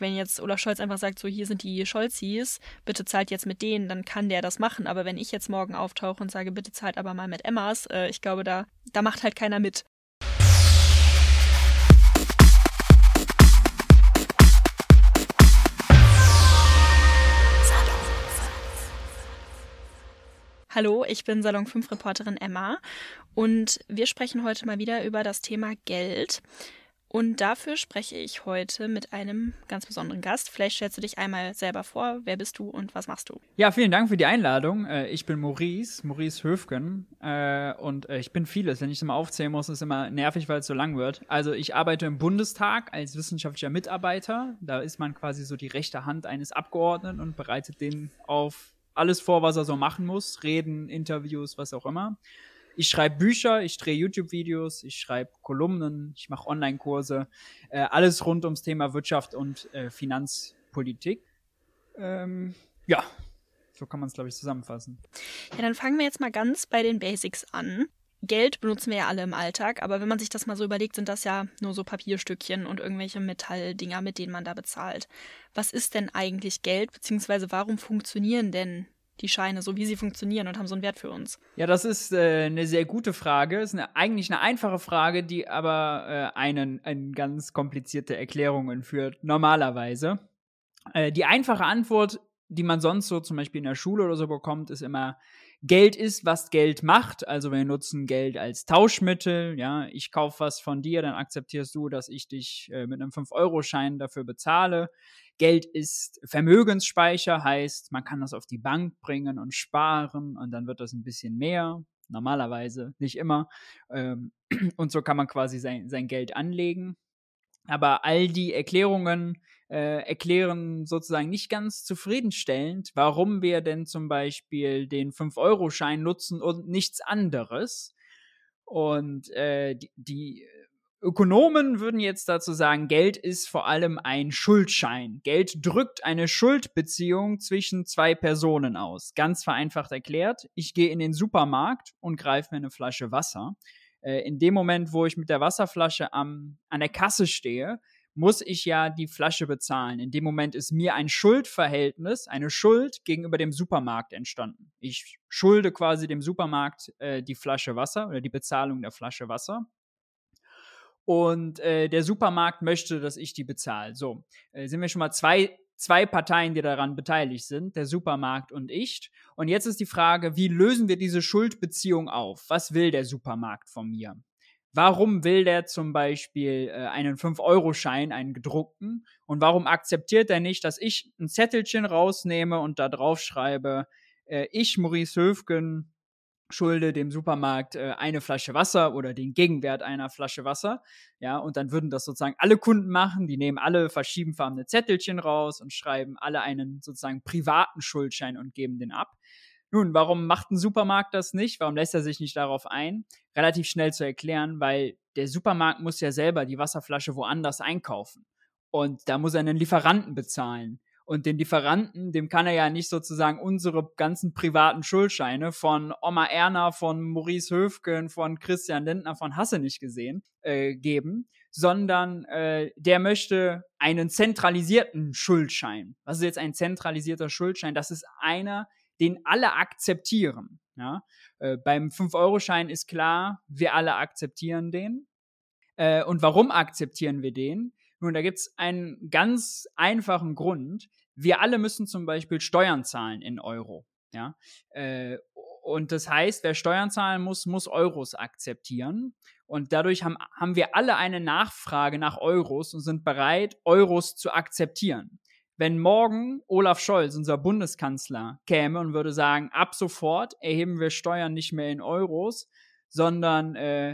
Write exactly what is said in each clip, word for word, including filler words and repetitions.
Wenn jetzt Olaf Scholz einfach sagt, so hier sind die Scholzis, bitte zahlt jetzt mit denen, dann kann der das machen. Aber wenn ich jetzt morgen auftauche und sage, bitte zahlt aber mal mit Emmas, äh, ich glaube, da, da macht halt keiner mit. Hallo, ich bin Salon fünf Reporterin Emma und wir sprechen heute mal wieder über das Thema Geld. Und dafür spreche ich heute mit einem ganz besonderen Gast. Vielleicht stellst du dich einmal selber vor. Wer bist du und was machst du? Ja, vielen Dank für die Einladung. Ich bin Maurice, Maurice Höfgen und ich bin vieles. Wenn ich es mal aufzählen muss, ist es immer nervig, weil es so lang wird. Also ich arbeite im Bundestag als wissenschaftlicher Mitarbeiter. Da ist man quasi so die rechte Hand eines Abgeordneten und bereitet den auf alles vor, was er so machen muss. Reden, Interviews, was auch immer. Ich schreibe Bücher, ich drehe YouTube-Videos, ich schreibe Kolumnen, ich mache Online-Kurse, äh, alles rund ums Thema Wirtschaft und äh, Finanzpolitik. Ähm, ja, so kann man es, glaube ich, zusammenfassen. Ja, dann fangen wir jetzt mal ganz bei den Basics an. Geld benutzen wir ja alle im Alltag, aber wenn man sich das mal so überlegt, sind das ja nur so Papierstückchen und irgendwelche Metalldinger, mit denen man da bezahlt. Was ist denn eigentlich Geld, beziehungsweise warum funktionieren denn die Scheine so, wie sie funktionieren und haben so einen Wert für uns? Ja, das ist äh, eine sehr gute Frage. Ist eine, eigentlich eine einfache Frage, die aber äh, einen, eine ganz komplizierte Erklärung entführt, normalerweise. Äh, die einfache Antwort, die man sonst so zum Beispiel in der Schule oder so bekommt, ist immer, Geld ist, was Geld macht. Also wir nutzen Geld als Tauschmittel. Ja, ich kaufe was von dir, dann akzeptierst du, dass ich dich äh, mit einem fünf Euro Schein dafür bezahle. Geld ist Vermögensspeicher, heißt, man kann das auf die Bank bringen und sparen und dann wird das ein bisschen mehr. Normalerweise, nicht immer. Ähm, und so kann man quasi sein, sein Geld anlegen. Aber all die Erklärungen äh, erklären sozusagen nicht ganz zufriedenstellend, warum wir denn zum Beispiel den fünf Euro Schein nutzen und nichts anderes. Und äh, die, die Ökonomen würden jetzt dazu sagen, Geld ist vor allem ein Schuldschein. Geld drückt eine Schuldbeziehung zwischen zwei Personen aus. Ganz vereinfacht erklärt, ich gehe in den Supermarkt und greife mir eine Flasche Wasser. In dem Moment, wo ich mit der Wasserflasche am, an der Kasse stehe, muss ich ja die Flasche bezahlen. In dem Moment ist mir ein Schuldverhältnis, eine Schuld gegenüber dem Supermarkt entstanden. Ich schulde quasi dem Supermarkt äh, die Flasche Wasser oder die Bezahlung der Flasche Wasser. Und äh, der Supermarkt möchte, dass ich die bezahle. So, äh, sind wir schon mal zwei Zwei Parteien, die daran beteiligt sind, der Supermarkt und ich. Und jetzt ist die Frage, wie lösen wir diese Schuldbeziehung auf? Was will der Supermarkt von mir? Warum will der zum Beispiel äh, einen fünf Euro Schein, einen gedruckten? Und warum akzeptiert er nicht, dass ich ein Zettelchen rausnehme und da drauf schreibe, äh, ich, Maurice Höfgen, schulde dem Supermarkt äh, eine Flasche Wasser oder den Gegenwert einer Flasche Wasser, ja, und dann würden das sozusagen alle Kunden machen, die nehmen alle verschiedenfarbene Zettelchen raus und schreiben alle einen sozusagen privaten Schuldschein und geben den ab. Nun, warum macht ein Supermarkt das nicht? Warum lässt er sich nicht darauf ein? Relativ schnell zu erklären, weil der Supermarkt muss ja selber die Wasserflasche woanders einkaufen und da muss er einen Lieferanten bezahlen. Und den Lieferanten, dem kann er ja nicht sozusagen unsere ganzen privaten Schuldscheine von Oma Erna, von Maurice Höfgen, von Christian Lindner, von Hasse nicht gesehen, äh, geben, sondern äh, der möchte einen zentralisierten Schuldschein. Was ist jetzt ein zentralisierter Schuldschein? Das ist einer, den alle akzeptieren. Ja? Äh, beim fünf Euro Schein ist klar, wir alle akzeptieren den. Äh, und warum akzeptieren wir den? Nun, da gibt es einen ganz einfachen Grund. Wir alle müssen zum Beispiel Steuern zahlen in Euro. Ja? Äh, und das heißt, wer Steuern zahlen muss, muss Euros akzeptieren. Und dadurch haben, haben wir alle eine Nachfrage nach Euros und sind bereit, Euros zu akzeptieren. Wenn morgen Olaf Scholz, unser Bundeskanzler, käme und würde sagen, ab sofort erheben wir Steuern nicht mehr in Euros, sondern äh,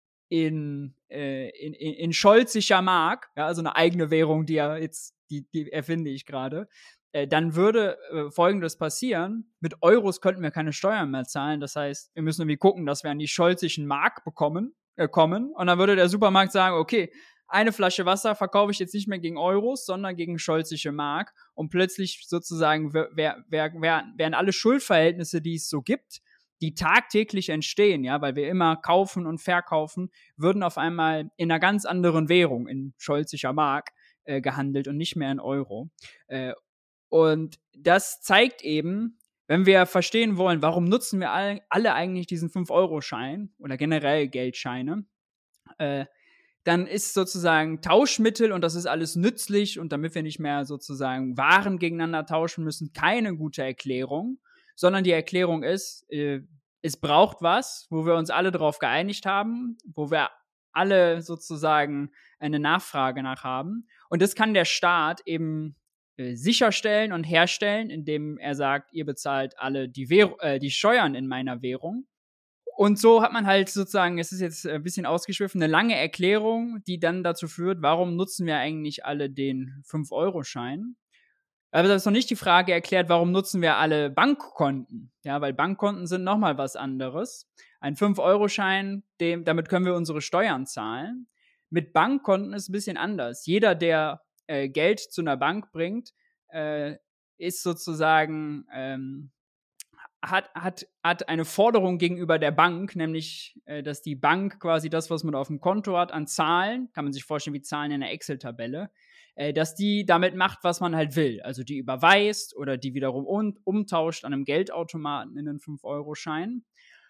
in, äh, in, in, in Scholzischer Mark, ja, also eine eigene Währung, die ja jetzt, die, die erfinde ich gerade, äh, dann würde äh, Folgendes passieren: Mit Euros könnten wir keine Steuern mehr zahlen. Das heißt, wir müssen irgendwie gucken, dass wir an die Scholzischen Mark bekommen, äh, kommen. Und dann würde der Supermarkt sagen, okay, eine Flasche Wasser verkaufe ich jetzt nicht mehr gegen Euros, sondern gegen Scholzische Mark. Und plötzlich sozusagen wär, wär, wär, wären alle Schuldverhältnisse, die es so gibt, die tagtäglich entstehen, ja, weil wir immer kaufen und verkaufen, würden auf einmal in einer ganz anderen Währung, in Scholzischer Mark, äh, gehandelt und nicht mehr in Euro. Äh, und das zeigt eben, wenn wir verstehen wollen, warum nutzen wir alle, alle eigentlich diesen fünf-Euro-Schein oder generell Geldscheine, äh, dann ist sozusagen Tauschmittel und das ist alles nützlich und damit wir nicht mehr sozusagen Waren gegeneinander tauschen müssen, keine gute Erklärung, sondern die Erklärung ist, äh, es braucht was, wo wir uns alle darauf geeinigt haben, wo wir alle sozusagen eine Nachfrage nach haben. Und das kann der Staat eben äh, sicherstellen und herstellen, indem er sagt, ihr bezahlt alle die, Währ- äh, die Steuern in meiner Währung. Und so hat man halt sozusagen, es ist jetzt ein bisschen ausgeschwiffen, eine lange Erklärung, die dann dazu führt, warum nutzen wir eigentlich alle den fünf-Euro-Schein? Aber das ist noch nicht die Frage erklärt, warum nutzen wir alle Bankkonten? Ja, weil Bankkonten sind nochmal was anderes. Ein fünf-Euro-Schein, dem, damit können wir unsere Steuern zahlen. Mit Bankkonten ist es ein bisschen anders. Jeder, der äh, Geld zu einer Bank bringt, äh, ist sozusagen ähm, hat, hat, hat eine Forderung gegenüber der Bank, nämlich, äh, dass die Bank quasi das, was man auf dem Konto hat an Zahlen, kann man sich vorstellen wie Zahlen in einer Excel-Tabelle, äh, dass die damit macht, was man halt will. Also die überweist oder die wiederum um, umtauscht an einem Geldautomaten in einen fünf-Euro-Schein.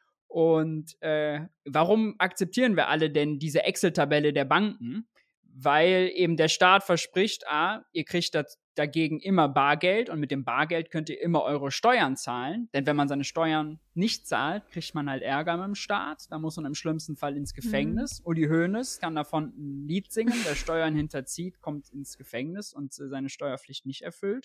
Und äh, warum akzeptieren wir alle denn diese Excel-Tabelle der Banken? Weil eben der Staat verspricht, ah, ihr kriegt das dagegen immer Bargeld und mit dem Bargeld könnt ihr immer eure Steuern zahlen. Denn wenn man seine Steuern nicht zahlt, kriegt man halt Ärger mit dem Staat. Da muss man im schlimmsten Fall ins Gefängnis. Mhm. Uli Hoeneß kann davon ein Lied singen, wer Steuern hinterzieht, kommt ins Gefängnis und seine Steuerpflicht nicht erfüllt.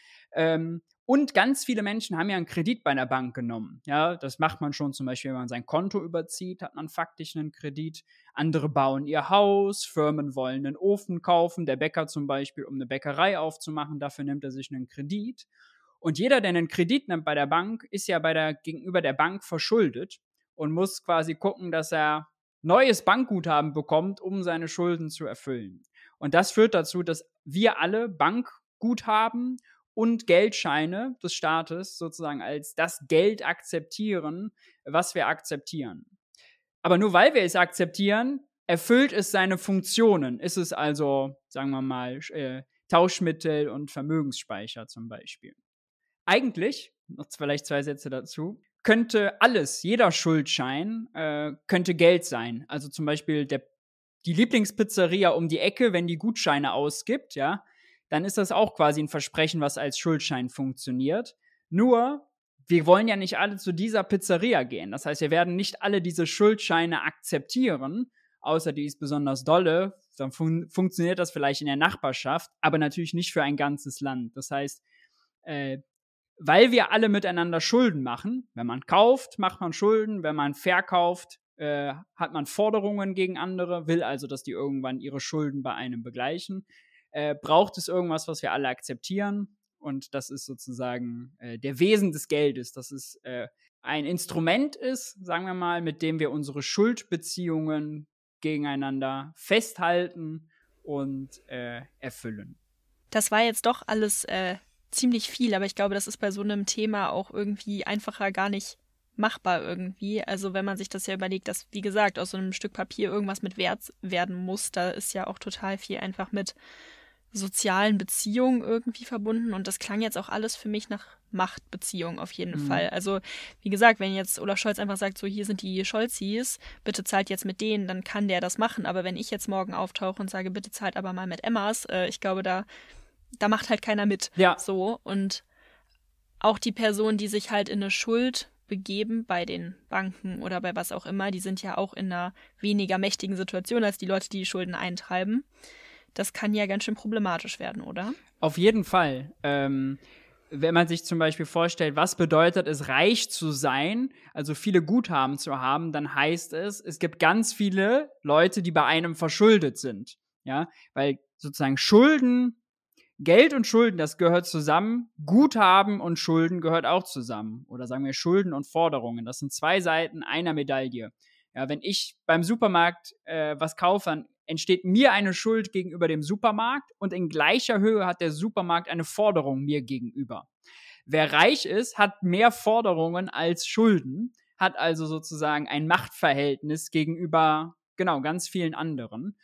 Ähm, und ganz viele Menschen haben ja einen Kredit bei einer Bank genommen. Ja, das macht man schon zum Beispiel, wenn man sein Konto überzieht, hat man faktisch einen Kredit. Andere bauen ihr Haus, Firmen wollen einen Ofen kaufen, der Bäcker zum Beispiel, um eine Bäckerei aufzumachen, dafür nimmt er sich einen Kredit. Und jeder, der einen Kredit nimmt bei der Bank, ist ja bei der, gegenüber der Bank verschuldet und muss quasi gucken, dass er neues Bankguthaben bekommt, um seine Schulden zu erfüllen. Und das führt dazu, dass wir alle Bankguthaben und Geldscheine des Staates sozusagen als das Geld akzeptieren, was wir akzeptieren. Aber nur weil wir es akzeptieren, erfüllt es seine Funktionen. Ist es also, sagen wir mal, äh, Tauschmittel und Vermögensspeicher zum Beispiel. Eigentlich, noch vielleicht zwei Sätze dazu, könnte alles, jeder Schuldschein, äh, könnte Geld sein. Also zum Beispiel der, die Lieblingspizzeria um die Ecke, wenn die Gutscheine ausgibt, ja, dann ist das auch quasi ein Versprechen, was als Schuldschein funktioniert. Nur, wir wollen ja nicht alle zu dieser Pizzeria gehen. Das heißt, wir werden nicht alle diese Schuldscheine akzeptieren, außer die ist besonders dolle. Dann fun- funktioniert das vielleicht in der Nachbarschaft, aber natürlich nicht für ein ganzes Land. Das heißt, äh, weil wir alle miteinander Schulden machen, wenn man kauft, macht man Schulden, wenn man verkauft, äh, hat man Forderungen gegen andere, will also, dass die irgendwann ihre Schulden bei einem begleichen. Äh, braucht es irgendwas, was wir alle akzeptieren. Und das ist sozusagen äh, der Wesen des Geldes, dass es äh, ein Instrument ist, sagen wir mal, mit dem wir unsere Schuldbeziehungen gegeneinander festhalten und äh, erfüllen. Das war jetzt doch alles äh, ziemlich viel, aber ich glaube, das ist bei so einem Thema auch irgendwie einfacher gar nicht machbar irgendwie. Also wenn man sich das ja überlegt, dass, wie gesagt, aus so einem Stück Papier irgendwas mit Wert werden muss, da ist ja auch total viel einfach mit sozialen Beziehungen irgendwie verbunden und das klang jetzt auch alles für mich nach Machtbeziehungen auf jeden mhm. Fall. Also wie gesagt, wenn jetzt Olaf Scholz einfach sagt, so hier sind die Scholzis, bitte zahlt jetzt mit denen, dann kann der das machen. Aber wenn ich jetzt morgen auftauche und sage, bitte zahlt aber mal mit Emmas, äh, ich glaube, da, da macht halt keiner mit. Ja. So. Und auch die Personen, die sich halt in eine Schuld begeben bei den Banken oder bei was auch immer, die sind ja auch in einer weniger mächtigen Situation als die Leute, die die Schulden eintreiben. Das kann ja ganz schön problematisch werden, oder? Auf jeden Fall. Ähm, wenn man sich zum Beispiel vorstellt, was bedeutet es, reich zu sein, also viele Guthaben zu haben, dann heißt es, es gibt ganz viele Leute, die bei einem verschuldet sind. Ja, weil sozusagen Schulden, Geld und Schulden, das gehört zusammen. Guthaben und Schulden gehört auch zusammen. Oder sagen wir Schulden und Forderungen. Das sind zwei Seiten einer Medaille. Ja, wenn ich beim Supermarkt äh, was kaufe, dann entsteht mir eine Schuld gegenüber dem Supermarkt und in gleicher Höhe hat der Supermarkt eine Forderung mir gegenüber. Wer reich ist, hat mehr Forderungen als Schulden, hat also sozusagen ein Machtverhältnis gegenüber, genau, ganz vielen anderen.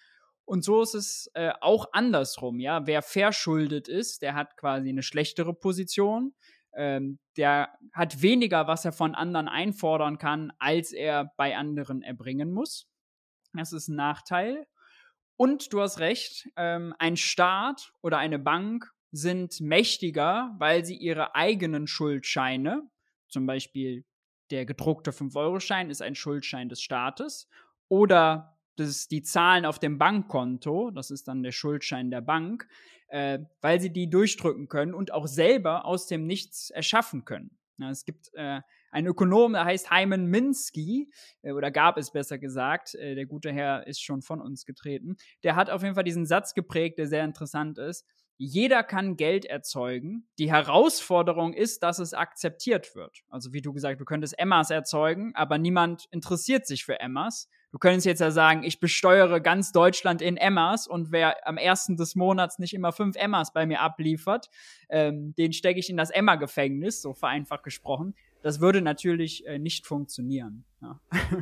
Und so ist es äh, auch andersrum, ja. Wer verschuldet ist, der hat quasi eine schlechtere Position. Ähm, der hat weniger, was er von anderen einfordern kann, als er bei anderen erbringen muss. Das ist ein Nachteil. Und du hast recht, ähm, ein Staat oder eine Bank sind mächtiger, weil sie ihre eigenen Schuldscheine, zum Beispiel der gedruckte fünf-Euro-Schein ist ein Schuldschein des Staates, oder das, die Zahlen auf dem Bankkonto, das ist dann der Schuldschein der Bank, äh, weil sie die durchdrücken können und auch selber aus dem Nichts erschaffen können. Ja, es gibt äh, einen Ökonom, der heißt Hyman Minsky, äh, oder gab es besser gesagt, äh, der gute Herr ist schon von uns getreten, der hat auf jeden Fall diesen Satz geprägt, der sehr interessant ist. Jeder kann Geld erzeugen. Die Herausforderung ist, dass es akzeptiert wird. Also wie du gesagt, du könntest Emmas erzeugen, aber niemand interessiert sich für Emmas. Du könntest jetzt ja sagen, ich besteuere ganz Deutschland in Emmas und wer am ersten des Monats nicht immer fünf Emmas bei mir abliefert, ähm, den stecke ich in das Emma-Gefängnis, so vereinfacht gesprochen. Das würde natürlich äh, nicht funktionieren. Ja,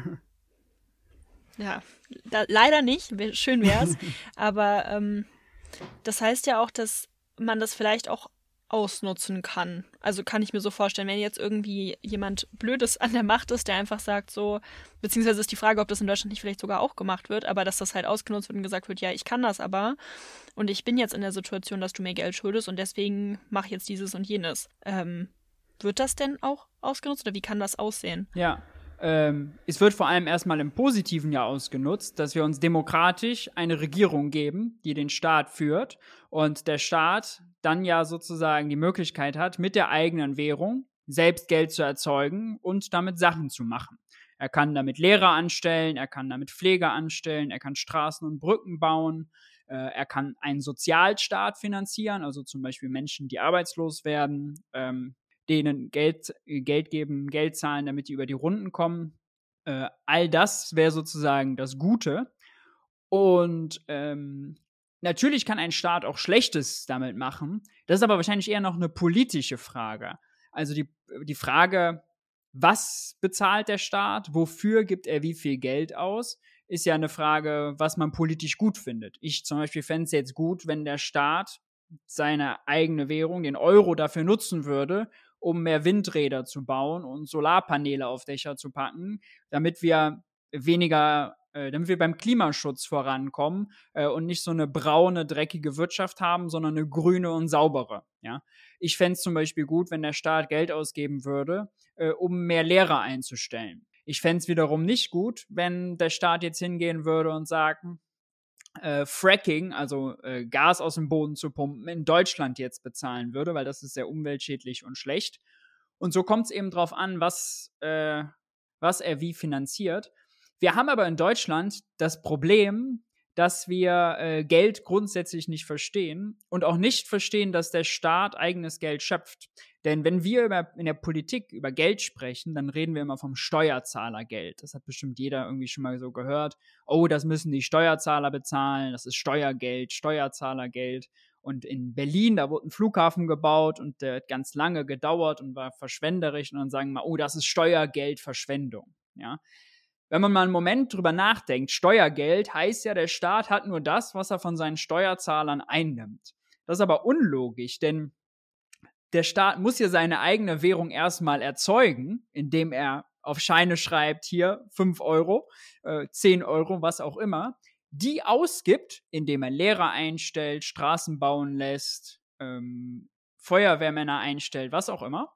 Ja, da, leider nicht. Schön wär's. Aber ähm, das heißt ja auch, dass man das vielleicht auch ausnutzen kann. Also kann ich mir so vorstellen, wenn jetzt irgendwie jemand Blödes an der Macht ist, der einfach sagt so, beziehungsweise ist die Frage, ob das in Deutschland nicht vielleicht sogar auch gemacht wird, aber dass das halt ausgenutzt wird und gesagt wird, ja, ich kann das aber und ich bin jetzt in der Situation, dass du mir Geld schuldest und deswegen mache ich jetzt dieses und jenes. Ähm, wird das denn auch ausgenutzt oder wie kann das aussehen? Ja, ähm, es wird vor allem erstmal im Positiven ja ausgenutzt, dass wir uns demokratisch eine Regierung geben, die den Staat führt und der Staat dann ja sozusagen die Möglichkeit hat, mit der eigenen Währung selbst Geld zu erzeugen und damit Sachen zu machen. Er kann damit Lehrer anstellen, er kann damit Pfleger anstellen, er kann Straßen und Brücken bauen, äh, er kann einen Sozialstaat finanzieren, also zum Beispiel Menschen, die arbeitslos werden, ähm, denen Geld, Geld geben, Geld zahlen, damit die über die Runden kommen. Äh, all das wäre sozusagen das Gute. Und ähm, natürlich kann ein Staat auch Schlechtes damit machen. Das ist aber wahrscheinlich eher noch eine politische Frage. Also die, die Frage, was bezahlt der Staat, wofür gibt er wie viel Geld aus, ist ja eine Frage, was man politisch gut findet. Ich zum Beispiel fände es jetzt gut, wenn der Staat seine eigene Währung, den Euro, dafür nutzen würde, um mehr Windräder zu bauen und Solarpaneele auf Dächer zu packen, damit wir weniger, äh, damit wir beim Klimaschutz vorankommen äh, und nicht so eine braune, dreckige Wirtschaft haben, sondern eine grüne und saubere. Ja? Ich fände es zum Beispiel gut, wenn der Staat Geld ausgeben würde, äh, um mehr Lehrer einzustellen. Ich fände es wiederum nicht gut, wenn der Staat jetzt hingehen würde und sagen, Äh, Fracking, also äh, Gas aus dem Boden zu pumpen, in Deutschland jetzt bezahlen würde, weil das ist sehr umweltschädlich und schlecht. Und so kommt es eben drauf an, was, äh, was er wie finanziert. Wir haben aber in Deutschland das Problem, dass wir äh, Geld grundsätzlich nicht verstehen und auch nicht verstehen, dass der Staat eigenes Geld schöpft. Denn wenn wir über, in der Politik über Geld sprechen, dann reden wir immer vom Steuerzahlergeld. Das hat bestimmt jeder irgendwie schon mal so gehört. Oh, das müssen die Steuerzahler bezahlen, das ist Steuergeld, Steuerzahlergeld. Und in Berlin, da wurde ein Flughafen gebaut und der hat ganz lange gedauert und war verschwenderisch. Und dann sagen wir, oh, das ist Steuergeldverschwendung. Ja. Wenn man mal einen Moment drüber nachdenkt, Steuergeld heißt ja, der Staat hat nur das, was er von seinen Steuerzahlern einnimmt. Das ist aber unlogisch, denn der Staat muss ja seine eigene Währung erstmal erzeugen, indem er auf Scheine schreibt, hier fünf Euro, äh, zehn Euro, was auch immer, die ausgibt, indem er Lehrer einstellt, Straßen bauen lässt, ähm, Feuerwehrmänner einstellt, was auch immer.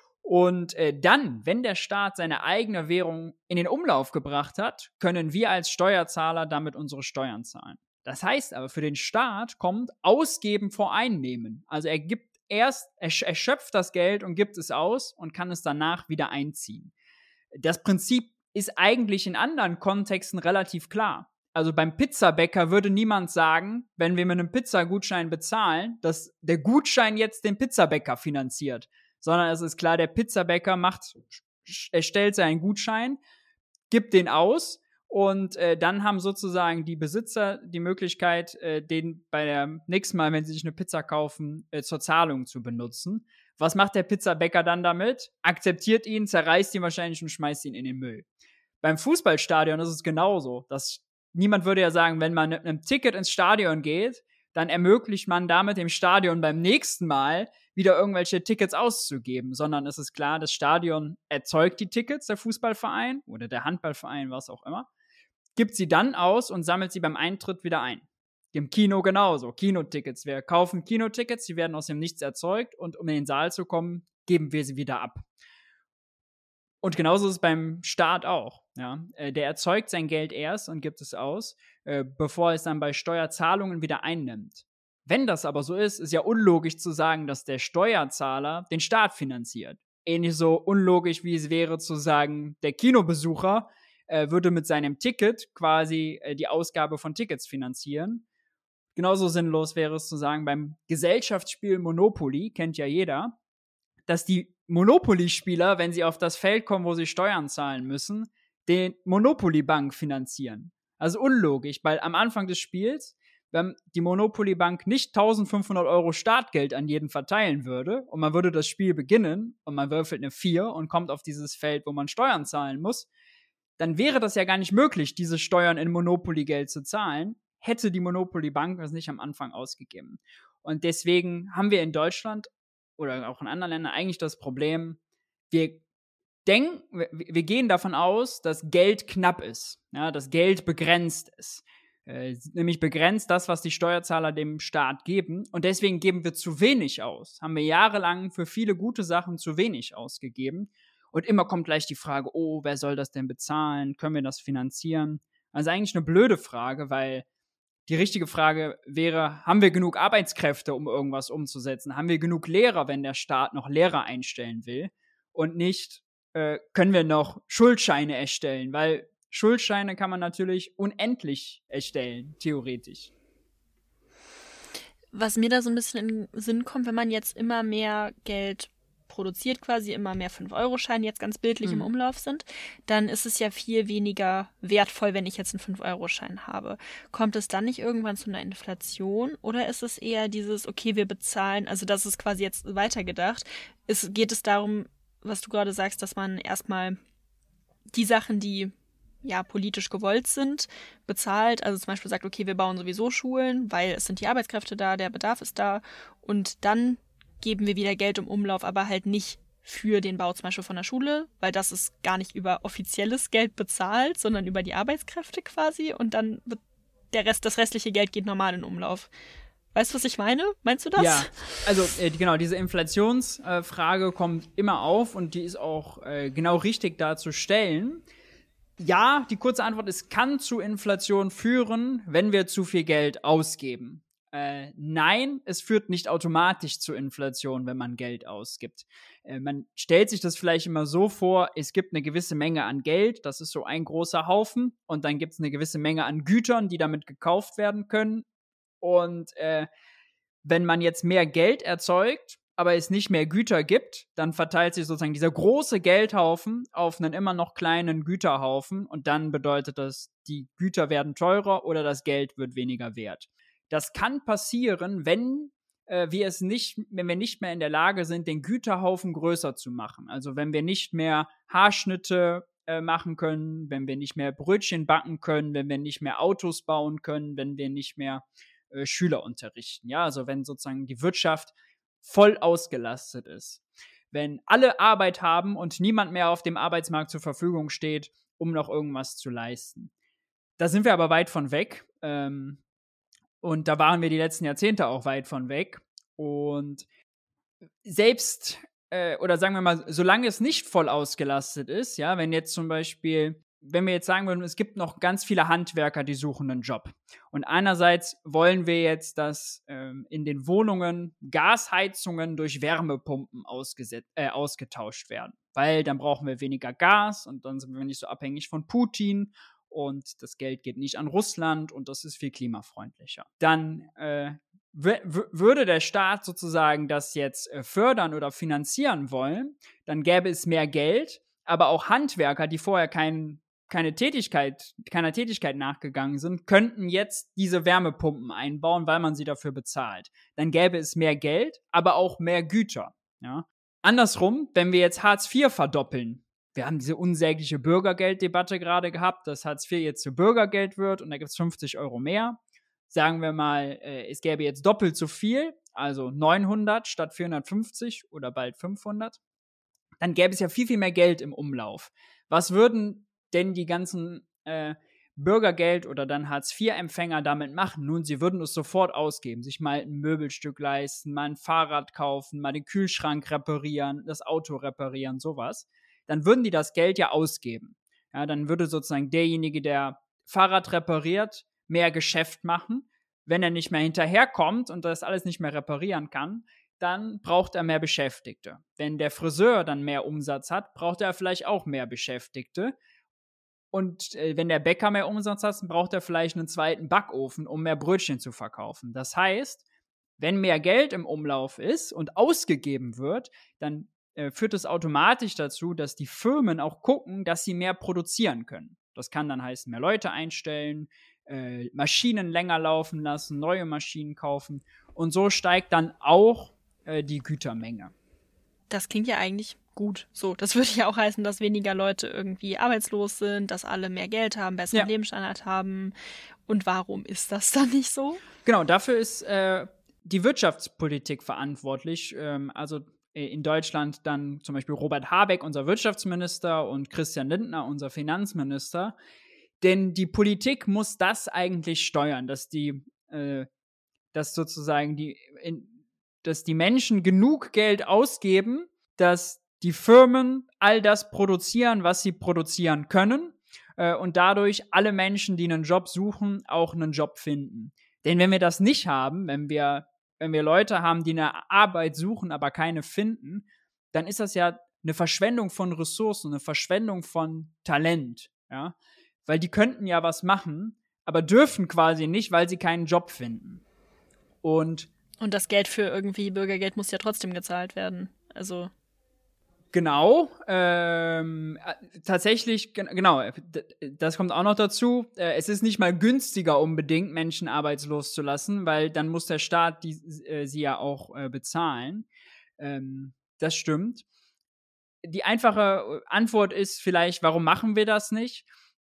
Und äh, dann, wenn der Staat seine eigene Währung in den Umlauf gebracht hat, können wir als Steuerzahler damit unsere Steuern zahlen. Das heißt aber, für den Staat kommt Ausgeben vor Einnehmen. Also er gibt erst, er, er schöpft das Geld und gibt es aus und kann es danach wieder einziehen. Das Prinzip ist eigentlich in anderen Kontexten relativ klar. Also beim Pizzabäcker würde niemand sagen, wenn wir mit einem Pizzagutschein bezahlen, dass der Gutschein jetzt den Pizzabäcker finanziert. Sondern es ist klar, der Pizzabäcker macht, erstellt seinen Gutschein, gibt den aus und äh, dann haben sozusagen die Besitzer die Möglichkeit, äh, den bei der nächsten Mal, wenn sie sich eine Pizza kaufen, äh, zur Zahlung zu benutzen. Was macht der Pizzabäcker dann damit? Akzeptiert ihn, zerreißt ihn wahrscheinlich und schmeißt ihn in den Müll. Beim Fußballstadion ist es genauso. Das niemand würde ja sagen, wenn man mit einem Ticket ins Stadion geht, dann ermöglicht man damit dem Stadion beim nächsten Mal wieder irgendwelche Tickets auszugeben, sondern es ist klar, das Stadion erzeugt die Tickets, der Fußballverein oder der Handballverein, was auch immer, gibt sie dann aus und sammelt sie beim Eintritt wieder ein. Im Kino genauso, Kinotickets. Wir kaufen Kinotickets, die werden aus dem Nichts erzeugt und um in den Saal zu kommen, geben wir sie wieder ab. Und genauso ist es beim Staat auch. Ja? Der erzeugt sein Geld erst und gibt es aus, äh, bevor es dann bei Steuerzahlungen wieder einnimmt. Wenn das aber so ist, ist ja unlogisch zu sagen, dass der Steuerzahler den Staat finanziert. Ähnlich so unlogisch, wie es wäre zu sagen, der Kinobesucher äh, würde mit seinem Ticket quasi äh, die Ausgabe von Tickets finanzieren. Genauso sinnlos wäre es zu sagen, beim Gesellschaftsspiel Monopoly, kennt ja jeder, dass die Monopoly-Spieler, wenn sie auf das Feld kommen, wo sie Steuern zahlen müssen, den Monopoly-Bank finanzieren. Also unlogisch, weil am Anfang des Spiels, wenn die Monopoly-Bank nicht eintausendfünfhundert Euro Startgeld an jeden verteilen würde und man würde das Spiel beginnen und man würfelt eine vier und kommt auf dieses Feld, wo man Steuern zahlen muss, dann wäre das ja gar nicht möglich, diese Steuern in Monopoly-Geld zu zahlen, hätte die Monopoly-Bank das nicht am Anfang ausgegeben. Und deswegen haben wir in Deutschland oder auch in anderen Ländern eigentlich das Problem, wir denken, wir, wir gehen davon aus, dass Geld knapp ist, ja, dass Geld begrenzt ist. Äh, nämlich begrenzt das, was die Steuerzahler dem Staat geben. Und deswegen geben wir zu wenig aus. Haben wir jahrelang für viele gute Sachen zu wenig ausgegeben. Und immer kommt gleich die Frage, oh, wer soll das denn bezahlen? Können wir das finanzieren? Also eigentlich eine blöde Frage, weil die richtige Frage wäre, haben wir genug Arbeitskräfte, um irgendwas umzusetzen? Haben wir genug Lehrer, wenn der Staat noch Lehrer einstellen will? Und nicht, äh, können wir noch Schuldscheine erstellen? Weil Schuldscheine kann man natürlich unendlich erstellen, theoretisch. Was mir da so ein bisschen in den Sinn kommt, wenn man jetzt immer mehr Geld produziert, quasi immer mehr fünf-Euro-Scheine jetzt ganz bildlich mhm. im Umlauf sind, dann ist es ja viel weniger wertvoll, wenn ich jetzt einen fünf-Euro-Schein habe. Kommt es dann nicht irgendwann zu einer Inflation oder ist es eher dieses, okay, wir bezahlen, also das ist quasi jetzt weitergedacht, ist, geht es darum, was du gerade sagst, dass man erstmal die Sachen, die ja politisch gewollt sind, bezahlt, also zum Beispiel sagt, okay, wir bauen sowieso Schulen, weil es sind die Arbeitskräfte da, der Bedarf ist da und dann geben wir wieder Geld im Umlauf, aber halt nicht für den Bau zum Beispiel von der Schule, weil das ist gar nicht über offizielles Geld bezahlt, sondern über die Arbeitskräfte quasi und dann wird der Rest, das restliche Geld geht normal in Umlauf. Weißt du, was ich meine? Meinst du das? Ja, also äh, genau, diese Inflationsfrage äh, kommt immer auf und die ist auch äh, genau richtig darzustellen. Ja, die kurze Antwort ist, kann zu Inflation führen, wenn wir zu viel Geld ausgeben. Äh, nein, es führt nicht automatisch zu Inflation, wenn man Geld ausgibt. Äh, man stellt sich das vielleicht immer so vor, es gibt eine gewisse Menge an Geld, das ist so ein großer Haufen, und dann gibt es eine gewisse Menge an Gütern, die damit gekauft werden können. Und äh, wenn man jetzt mehr Geld erzeugt, aber es nicht mehr Güter gibt, dann verteilt sich sozusagen dieser große Geldhaufen auf einen immer noch kleinen Güterhaufen und dann bedeutet das, die Güter werden teurer oder das Geld wird weniger wert. Das kann passieren, wenn äh, wir es nicht, wenn wir nicht mehr in der Lage sind, den Güterhaufen größer zu machen. Also wenn wir nicht mehr Haarschnitte äh, machen können, wenn wir nicht mehr Brötchen backen können, wenn wir nicht mehr Autos bauen können, wenn wir nicht mehr äh, Schüler unterrichten. Ja, also wenn sozusagen die Wirtschaft voll ausgelastet ist. Wenn alle Arbeit haben und niemand mehr auf dem Arbeitsmarkt zur Verfügung steht, um noch irgendwas zu leisten. Da sind wir aber weit von weg. Ähm, Und da waren wir die letzten Jahrzehnte auch weit von weg. Und selbst, äh, oder sagen wir mal, solange es nicht voll ausgelastet ist, ja, wenn jetzt zum Beispiel, wenn wir jetzt sagen würden, es gibt noch ganz viele Handwerker, die suchen einen Job. Und einerseits wollen wir jetzt, dass ähm, in den Wohnungen Gasheizungen durch Wärmepumpen ausgeset- äh, ausgetauscht werden. Weil dann brauchen wir weniger Gas und dann sind wir nicht so abhängig von Putin. Und das Geld geht nicht an Russland und das ist viel klimafreundlicher. Dann äh, w- w- würde der Staat sozusagen das jetzt äh, fördern oder finanzieren wollen, dann gäbe es mehr Geld, aber auch Handwerker, die vorher kein, keine Tätigkeit, keiner Tätigkeit nachgegangen sind, könnten jetzt diese Wärmepumpen einbauen, weil man sie dafür bezahlt. Dann gäbe es mehr Geld, aber auch mehr Güter. Ja? Andersrum, wenn wir jetzt Hartz vier verdoppeln, wir haben diese unsägliche Bürgergelddebatte gerade gehabt, dass Hartz vier jetzt zu Bürgergeld wird und da gibt es fünfzig Euro mehr. Sagen wir mal, äh, es gäbe jetzt doppelt so viel, also neunhundert statt vierhundertfünfzig oder bald fünfhundert. Dann gäbe es ja viel, viel mehr Geld im Umlauf. Was würden denn die ganzen äh, Bürgergeld- oder dann Hartz vier Empfänger damit machen? Nun, sie würden es sofort ausgeben, sich mal ein Möbelstück leisten, mal ein Fahrrad kaufen, mal den Kühlschrank reparieren, das Auto reparieren, sowas. Dann würden die das Geld ja ausgeben. Ja, dann würde sozusagen derjenige, der Fahrrad repariert, mehr Geschäft machen. Wenn er nicht mehr hinterherkommt und das alles nicht mehr reparieren kann, dann braucht er mehr Beschäftigte. Wenn der Friseur dann mehr Umsatz hat, braucht er vielleicht auch mehr Beschäftigte. Und äh, wenn der Bäcker mehr Umsatz hat, braucht er vielleicht einen zweiten Backofen, um mehr Brötchen zu verkaufen. Das heißt, wenn mehr Geld im Umlauf ist und ausgegeben wird, dann äh, führt es automatisch dazu, dass die Firmen auch gucken, dass sie mehr produzieren können. Das kann dann heißen, mehr Leute einstellen, äh, Maschinen länger laufen lassen, neue Maschinen kaufen. Und so steigt dann auch äh, die Gütermenge. Das klingt ja eigentlich gut. So, das würde ja auch heißen, dass weniger Leute irgendwie arbeitslos sind, dass alle mehr Geld haben, besseren ja. Lebensstandard haben. Und warum ist das dann nicht so? Genau, dafür ist äh, die Wirtschaftspolitik verantwortlich. Ähm, also in Deutschland dann zum Beispiel Robert Habeck, unser Wirtschaftsminister, und Christian Lindner, unser Finanzminister. Denn die Politik muss das eigentlich steuern, dass die, äh, dass sozusagen die, in, dass die Menschen genug Geld ausgeben, dass die Firmen all das produzieren, was sie produzieren können, äh, und dadurch alle Menschen, die einen Job suchen, auch einen Job finden. Denn wenn wir das nicht haben, wenn wir, wenn wir Leute haben, die eine Arbeit suchen, aber keine finden, dann ist das ja eine Verschwendung von Ressourcen, eine Verschwendung von Talent, ja, weil die könnten ja was machen, aber dürfen quasi nicht, weil sie keinen Job finden. Und Und das Geld für irgendwie Bürgergeld muss ja trotzdem gezahlt werden. Also Genau, ähm, tatsächlich, genau, das kommt auch noch dazu. Äh, es ist nicht mal günstiger unbedingt, Menschen arbeitslos zu lassen, weil dann muss der Staat die, äh, sie ja auch äh, bezahlen. Ähm, das stimmt. Die einfache Antwort ist vielleicht, warum machen wir das nicht?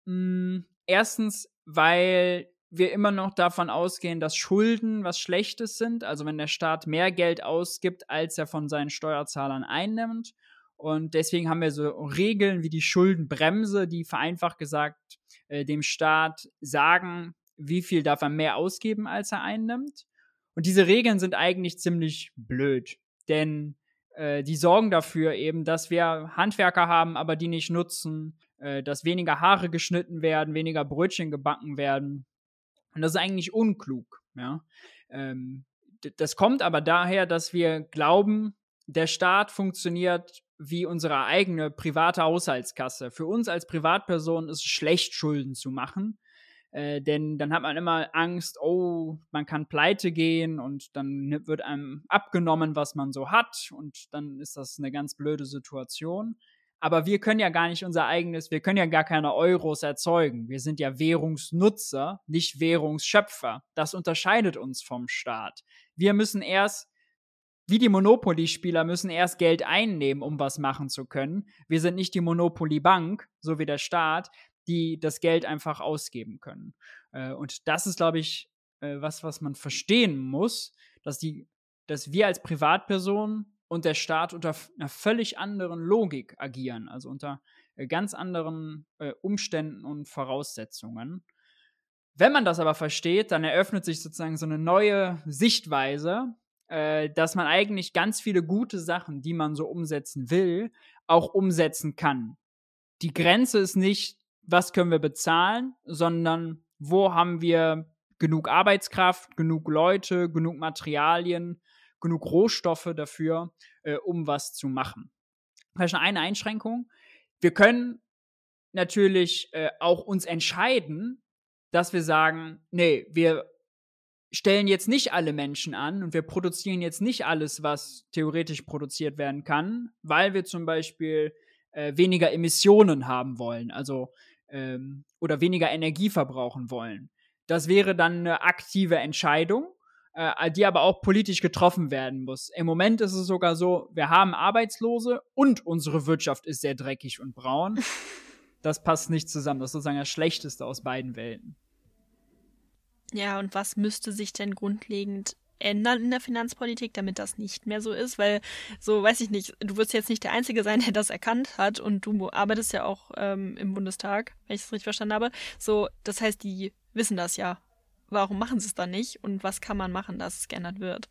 Hm, erstens, weil wir immer noch davon ausgehen, dass Schulden was Schlechtes sind. Also wenn der Staat mehr Geld ausgibt, als er von seinen Steuerzahlern einnimmt. Und deswegen haben wir so Regeln wie die Schuldenbremse, die vereinfacht gesagt äh, dem Staat sagen, wie viel darf er mehr ausgeben, als er einnimmt. Und diese Regeln sind eigentlich ziemlich blöd, denn äh, die sorgen dafür eben, dass wir Handwerker haben, aber die nicht nutzen, äh, dass weniger Haare geschnitten werden, weniger Brötchen gebacken werden. Und das ist eigentlich unklug. Ja? Ähm, d- das kommt aber daher, dass wir glauben, der Staat funktioniert wie unsere eigene private Haushaltskasse. Für uns als Privatperson ist es schlecht, Schulden zu machen, äh, denn dann hat man immer Angst, oh, man kann pleite gehen und dann wird einem abgenommen, was man so hat und dann ist das eine ganz blöde Situation. Aber wir können ja gar nicht unser eigenes, wir können ja gar keine Euros erzeugen. Wir sind ja Währungsnutzer, nicht Währungsschöpfer. Das unterscheidet uns vom Staat. Wir müssen erst Wie die Monopoly-Spieler müssen erst Geld einnehmen, um was machen zu können. Wir sind nicht die Monopoly-Bank, so wie der Staat, die das Geld einfach ausgeben können. Äh, und das ist, glaube ich, äh, was, was man verstehen muss, dass, die, dass wir als Privatperson und der Staat unter einer völlig anderen Logik agieren, also unter äh, ganz anderen äh, Umständen und Voraussetzungen. Wenn man das aber versteht, dann eröffnet sich sozusagen so eine neue Sichtweise, dass man eigentlich ganz viele gute Sachen, die man so umsetzen will, auch umsetzen kann. Die Grenze ist nicht, was können wir bezahlen, sondern wo haben wir genug Arbeitskraft, genug Leute, genug Materialien, genug Rohstoffe dafür, äh, um was zu machen. Vielleicht noch eine Einschränkung. Wir können natürlich äh, auch uns entscheiden, dass wir sagen, nee, wir stellen jetzt nicht alle Menschen an und wir produzieren jetzt nicht alles, was theoretisch produziert werden kann, weil wir zum Beispiel äh, weniger Emissionen haben wollen, also ähm, oder weniger Energie verbrauchen wollen. Das wäre dann eine aktive Entscheidung, äh, die aber auch politisch getroffen werden muss. Im Moment ist es sogar so, wir haben Arbeitslose und unsere Wirtschaft ist sehr dreckig und braun. Das passt nicht zusammen. Das ist sozusagen das Schlechteste aus beiden Welten. Ja, und was müsste sich denn grundlegend ändern in der Finanzpolitik, damit das nicht mehr so ist? Weil, so, weiß ich nicht, du wirst jetzt nicht der Einzige sein, der das erkannt hat und du arbeitest ja auch ähm, im Bundestag, wenn ich das richtig verstanden habe. So, das heißt, die wissen das ja. Warum machen sie es dann nicht? Und was kann man machen, dass es geändert wird?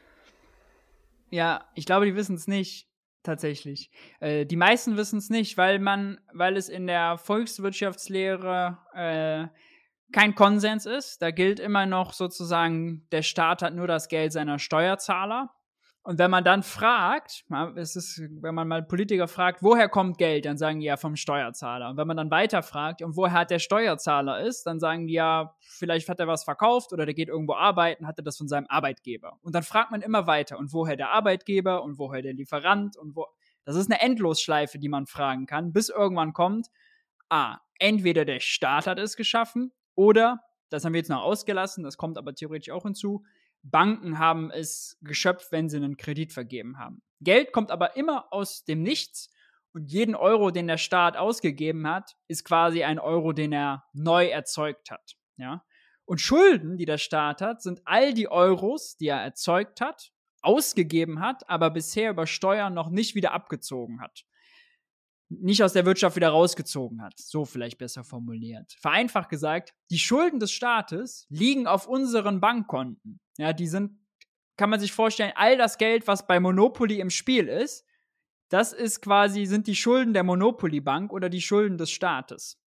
Ja, ich glaube, die wissen es nicht. Tatsächlich. Äh, die meisten wissen es nicht, weil man, weil es in der Volkswirtschaftslehre äh, kein Konsens ist. Da gilt immer noch sozusagen, der Staat hat nur das Geld seiner Steuerzahler. Und wenn man dann fragt, es ist, wenn man mal Politiker fragt, woher kommt Geld, dann sagen die ja vom Steuerzahler. Und wenn man dann weiter fragt, und woher hat der Steuerzahler ist, dann sagen die ja, vielleicht hat er was verkauft oder der geht irgendwo arbeiten, hat er das von seinem Arbeitgeber. Und dann fragt man immer weiter, und woher der Arbeitgeber und woher der Lieferant und wo. Das ist eine Endlosschleife, die man fragen kann, bis irgendwann kommt, ah, entweder der Staat hat es geschaffen oder, das haben wir jetzt noch ausgelassen, das kommt aber theoretisch auch hinzu, Banken haben es geschöpft, wenn sie einen Kredit vergeben haben. Geld kommt aber immer aus dem Nichts und jeden Euro, den der Staat ausgegeben hat, ist quasi ein Euro, den er neu erzeugt hat. Ja? Und Schulden, die der Staat hat, sind all die Euros, die er erzeugt hat, ausgegeben hat, aber bisher über Steuern noch nicht wieder abgezogen hat. Nicht aus der Wirtschaft wieder rausgezogen hat. So vielleicht besser formuliert. Vereinfacht gesagt, die Schulden des Staates liegen auf unseren Bankkonten. Ja, die sind, kann man sich vorstellen, all das Geld, was bei Monopoly im Spiel ist, das ist quasi, sind die Schulden der Monopoly-Bank oder die Schulden des Staates.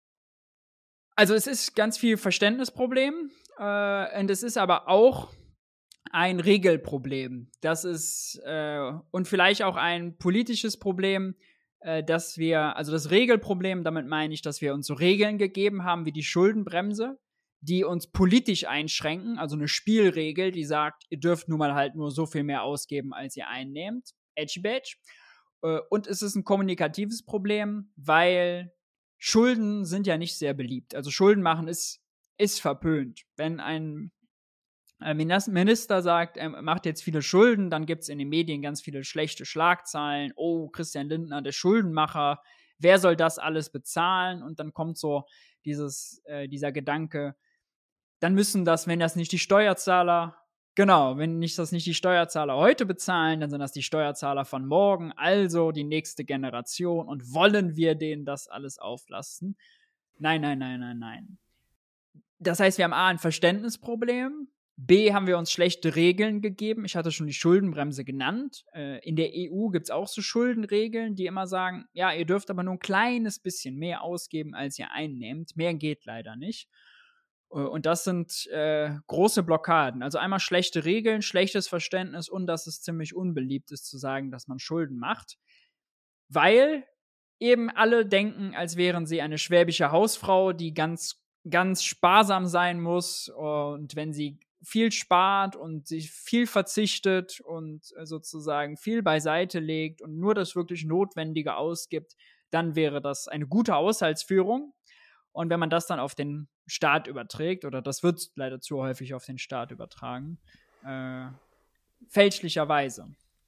Also es ist ganz viel Verständnisproblem äh, und es ist aber auch ein Regelproblem. Das ist äh, und vielleicht auch ein politisches Problem, dass wir, also das Regelproblem, damit meine ich, dass wir uns so Regeln gegeben haben wie die Schuldenbremse, die uns politisch einschränken, also eine Spielregel, die sagt, ihr dürft nun mal halt nur so viel mehr ausgeben, als ihr einnehmt. Edgy Badge. Und es ist ein kommunikatives Problem, weil Schulden sind ja nicht sehr beliebt. Also Schulden machen ist, ist verpönt. Wenn ein Minister sagt, er macht jetzt viele Schulden, dann gibt es in den Medien ganz viele schlechte Schlagzeilen. Oh, Christian Lindner, der Schuldenmacher, wer soll das alles bezahlen? Und dann kommt so dieses, äh, dieser Gedanke, dann müssen das, wenn das nicht die Steuerzahler, genau, wenn nicht das nicht die Steuerzahler heute bezahlen, dann sind das die Steuerzahler von morgen, also die nächste Generation. Und wollen wir denen das alles auflasten? Nein, nein, nein, nein, nein. Das heißt, wir haben A, ein Verständnisproblem. B, haben wir uns schlechte Regeln gegeben. Ich hatte schon die Schuldenbremse genannt. Äh, in der E U gibt es auch so Schuldenregeln, die immer sagen, ja, ihr dürft aber nur ein kleines bisschen mehr ausgeben, als ihr einnehmt. Mehr geht leider nicht. Äh, und das sind äh, große Blockaden. Also einmal schlechte Regeln, schlechtes Verständnis und dass es ziemlich unbeliebt ist zu sagen, dass man Schulden macht. Weil eben alle denken, als wären sie eine schwäbische Hausfrau, die ganz, ganz sparsam sein muss. Und wenn sie viel spart und sich viel verzichtet und sozusagen viel beiseite legt und nur das wirklich Notwendige ausgibt, dann wäre das eine gute Haushaltsführung. Und wenn man das dann auf den Staat überträgt, oder das wird leider zu häufig auf den Staat übertragen, äh, fälschlicherweise.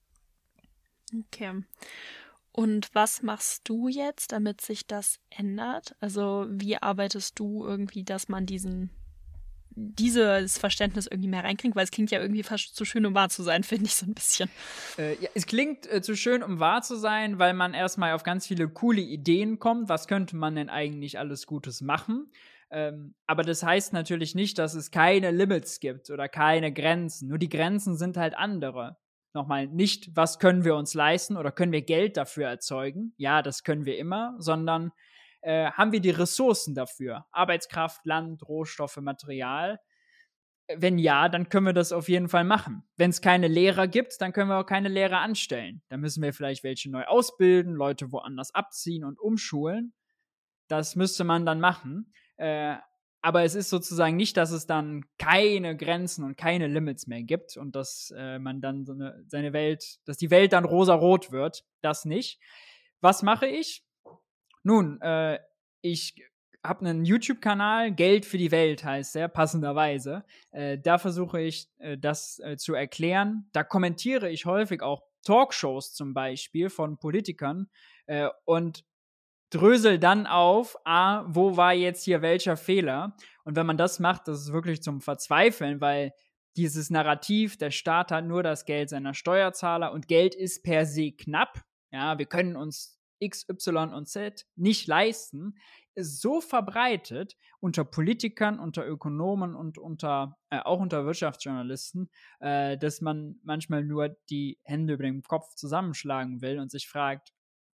Okay. Und was machst du jetzt, damit sich das ändert? Also wie arbeitest du irgendwie, dass man diesen dieses Verständnis irgendwie mehr reinkriegt, weil es klingt ja irgendwie fast zu schön, um wahr zu sein, finde ich so ein bisschen. Äh, ja, es klingt äh, zu schön, um wahr zu sein, weil man erstmal auf ganz viele coole Ideen kommt. Was könnte man denn eigentlich alles Gutes machen? Ähm, aber das heißt natürlich nicht, dass es keine Limits gibt oder keine Grenzen. Nur die Grenzen sind halt andere. Nochmal, nicht, was können wir uns leisten oder können wir Geld dafür erzeugen? Ja, das können wir immer, sondern Äh, haben wir die Ressourcen dafür? Arbeitskraft, Land, Rohstoffe, Material? Wenn ja, dann können wir das auf jeden Fall machen. Wenn es keine Lehrer gibt, dann können wir auch keine Lehrer anstellen. Dann müssen wir vielleicht welche neu ausbilden, Leute woanders abziehen und umschulen. Das müsste man dann machen. Äh, aber es ist sozusagen nicht, dass es dann keine Grenzen und keine Limits mehr gibt und dass äh, man dann so eine, seine Welt, dass die Welt dann rosarot wird. Das nicht. Was mache ich? Nun, äh, ich habe einen YouTube-Kanal, Geld für die Welt heißt der, passenderweise. Äh, da versuche ich, äh, das äh, zu erklären. Da kommentiere ich häufig auch Talkshows zum Beispiel von Politikern äh, und drösel dann auf, ah, wo war jetzt hier welcher Fehler? Und wenn man das macht, das ist wirklich zum Verzweifeln, weil dieses Narrativ, der Staat hat nur das Geld seiner Steuerzahler und Geld ist per se knapp. Ja, wir können uns X, Y und Z nicht leisten, ist so verbreitet unter Politikern, unter Ökonomen und unter, äh, auch unter Wirtschaftsjournalisten, äh, dass man manchmal nur die Hände über den Kopf zusammenschlagen will und sich fragt,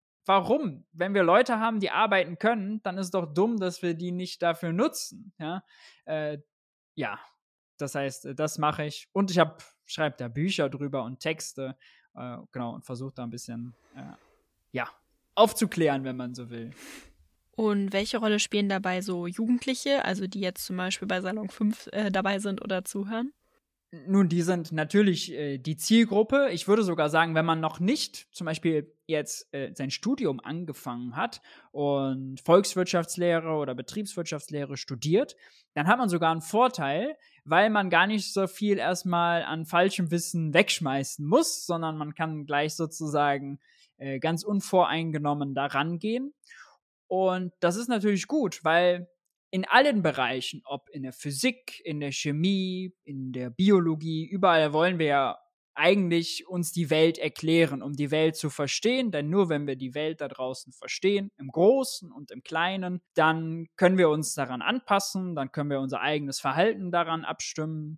warum? Wenn wir Leute haben, die arbeiten können, dann ist es doch dumm, dass wir die nicht dafür nutzen. Ja, äh, ja. Das heißt, das mache ich. Und ich habe schreibe da Bücher drüber und Texte, äh, genau, und versuche da ein bisschen, äh, ja, aufzuklären, wenn man so will. Und welche Rolle spielen dabei so Jugendliche, also die jetzt zum Beispiel bei Salon fünf äh, dabei sind oder zuhören? Nun, die sind natürlich äh, die Zielgruppe. Ich würde sogar sagen, wenn man noch nicht zum Beispiel jetzt äh, sein Studium angefangen hat und Volkswirtschaftslehre oder Betriebswirtschaftslehre studiert, dann hat man sogar einen Vorteil, weil man gar nicht so viel erstmal an falschem Wissen wegschmeißen muss, sondern man kann gleich sozusagen äh, ganz unvoreingenommen da rangehen. Und das ist natürlich gut, weil in allen Bereichen, ob in der Physik, in der Chemie, in der Biologie, überall wollen wir ja eigentlich uns die Welt erklären, um die Welt zu verstehen, denn nur wenn wir die Welt da draußen verstehen, im Großen und im Kleinen, dann können wir uns daran anpassen, dann können wir unser eigenes Verhalten daran abstimmen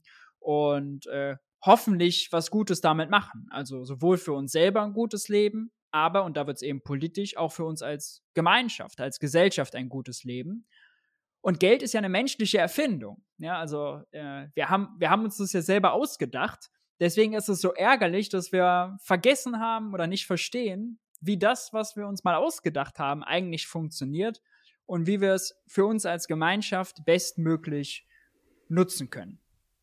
und äh, hoffentlich was Gutes damit machen. Also sowohl für uns selber ein gutes Leben, aber, und da wird es eben politisch, auch für uns als Gemeinschaft, als Gesellschaft ein gutes Leben. Und Geld ist ja eine menschliche Erfindung. Ja, also äh, wir haben, wir haben uns das ja selber ausgedacht. Deswegen ist es so ärgerlich, dass wir vergessen haben oder nicht verstehen, wie das, was wir uns mal ausgedacht haben, eigentlich funktioniert und wie wir es für uns als Gemeinschaft bestmöglich nutzen können.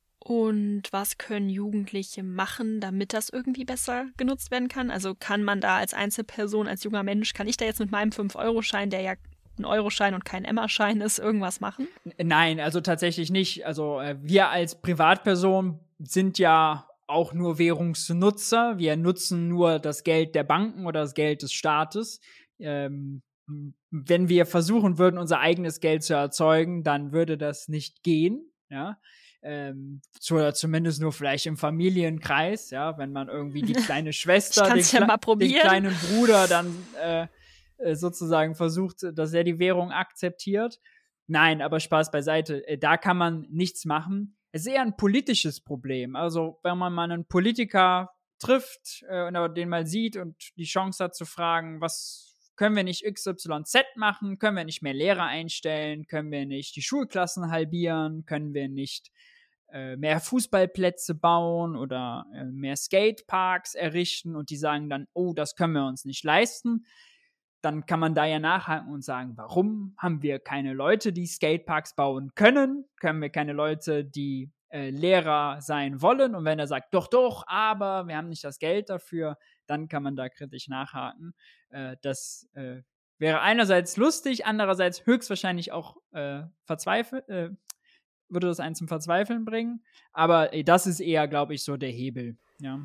Und was können Jugendliche machen, damit das irgendwie besser genutzt werden kann? Also kann man da als Einzelperson, als junger Mensch, kann ich da jetzt mit meinem fünf Euro Schein, der ja ein Euroschein und kein Emma-Schein ist, irgendwas machen? Nein, also tatsächlich nicht. Also äh, wir als Privatperson sind ja auch nur Währungsnutzer. Wir nutzen nur das Geld der Banken oder das Geld des Staates. Ähm, wenn wir versuchen würden, unser eigenes Geld zu erzeugen, dann würde das nicht gehen. Ja. Ähm, oder zumindest nur vielleicht im Familienkreis, ja, wenn man irgendwie die kleine Schwester, den, ja Kle- den kleinen Bruder dann äh, sozusagen versucht, dass er die Währung akzeptiert. Nein, aber Spaß beiseite. Da kann man nichts machen. Es ist eher ein politisches Problem. Also, wenn man mal einen Politiker trifft, äh, den mal sieht und die Chance hat zu fragen, was können wir nicht X Y Z machen? Können wir nicht mehr Lehrer einstellen? Können wir nicht die Schulklassen halbieren? Können wir nicht äh, mehr Fußballplätze bauen oder äh, mehr Skateparks errichten? Und die sagen dann, oh, das können wir uns nicht leisten. Dann kann man da ja nachhaken und sagen, warum haben wir keine Leute, die Skateparks bauen können? Können wir keine Leute, die äh, Lehrer sein wollen? Und wenn er sagt, doch, doch, aber wir haben nicht das Geld dafür, dann kann man da kritisch nachhaken. Äh, das äh, wäre einerseits lustig, andererseits höchstwahrscheinlich auch äh, verzweifelt, äh, würde das einen zum Verzweifeln bringen. Aber äh, das ist eher, glaube ich, so der Hebel, ja.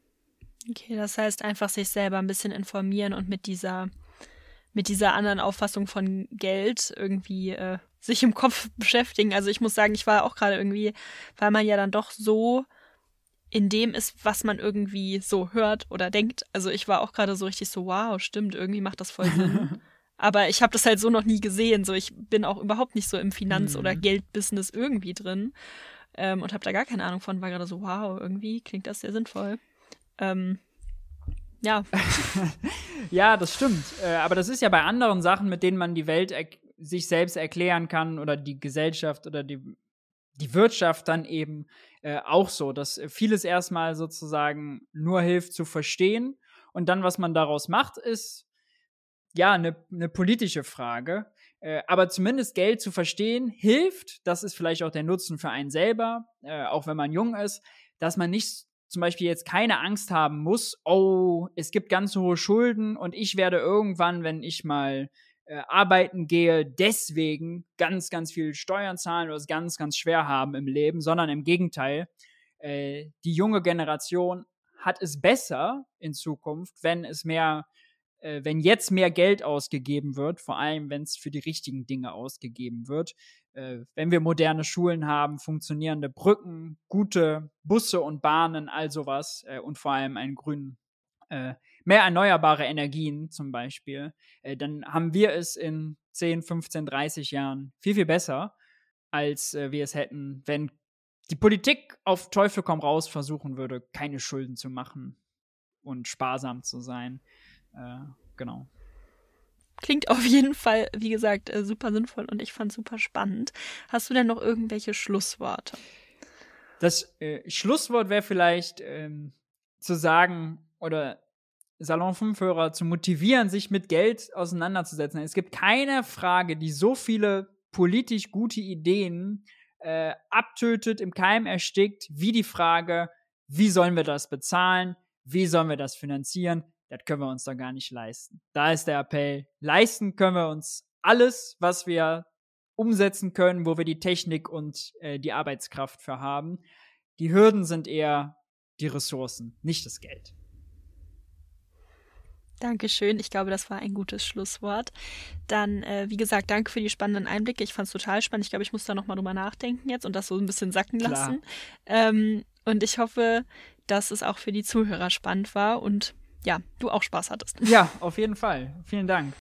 Okay, das heißt einfach sich selber ein bisschen informieren und mit dieser mit dieser anderen Auffassung von Geld irgendwie äh, sich im Kopf beschäftigen. Also ich muss sagen, ich war auch gerade irgendwie, weil man ja dann doch so in dem ist, was man irgendwie so hört oder denkt. Also ich war auch gerade so richtig so, wow, stimmt, irgendwie macht das voll Sinn. Aber ich habe das halt so noch nie gesehen. So, ich bin auch überhaupt nicht so im Finanz- Mhm. oder Geldbusiness irgendwie drin ähm, und habe da gar keine Ahnung von. War gerade so, wow, irgendwie klingt das sehr sinnvoll. Ähm, ja. Ja, das stimmt. Äh, aber das ist ja bei anderen Sachen, mit denen man die Welt er- sich selbst erklären kann oder die Gesellschaft oder die, die Wirtschaft dann eben äh, auch so, dass vieles erstmal sozusagen nur hilft zu verstehen und dann, was man daraus macht, ist ja eine ne politische Frage. Äh, aber zumindest Geld zu verstehen hilft, das ist vielleicht auch der Nutzen für einen selber, äh, auch wenn man jung ist, dass man nicht zum Beispiel jetzt keine Angst haben muss, oh, es gibt ganz hohe Schulden und ich werde irgendwann, wenn ich mal äh, arbeiten gehe, deswegen ganz, ganz viel Steuern zahlen oder es ganz, ganz schwer haben im Leben, sondern im Gegenteil, äh, die junge Generation hat es besser in Zukunft, wenn es mehr, äh, wenn jetzt mehr Geld ausgegeben wird, vor allem wenn es für die richtigen Dinge ausgegeben wird. Äh, wenn wir moderne Schulen haben, funktionierende Brücken, gute Busse und Bahnen, all sowas äh, und vor allem einen grünen, äh, mehr erneuerbare Energien zum Beispiel, äh, dann haben wir es in zehn, fünfzehn, dreißig Jahren viel, viel besser, als äh, wir es hätten, wenn die Politik auf Teufel komm raus versuchen würde, keine Schulden zu machen und sparsam zu sein. Äh, genau. Klingt auf jeden Fall, wie gesagt, äh, super sinnvoll und ich fand super spannend. Hast du denn noch irgendwelche Schlussworte? Das äh, Schlusswort wäre vielleicht ähm, zu sagen oder Salon fünf Hörer zu motivieren, sich mit Geld auseinanderzusetzen. Es gibt keine Frage, die so viele politisch gute Ideen äh, abtötet, im Keim erstickt, wie die Frage, wie sollen wir das bezahlen, wie sollen wir das finanzieren, das können wir uns doch gar nicht leisten. Da ist der Appell, leisten können wir uns alles, was wir umsetzen können, wo wir die Technik und äh, die Arbeitskraft für haben. Die Hürden sind eher die Ressourcen, nicht das Geld. Dankeschön. Ich glaube, das war ein gutes Schlusswort. Dann, äh, wie gesagt, danke für die spannenden Einblicke. Ich fand es total spannend. Ich glaube, ich muss da nochmal drüber nachdenken jetzt und das so ein bisschen sacken Klar. lassen. Ähm, und ich hoffe, dass es auch für die Zuhörer spannend war und ja, du auch Spaß hattest. Ja, auf jeden Fall. Vielen Dank.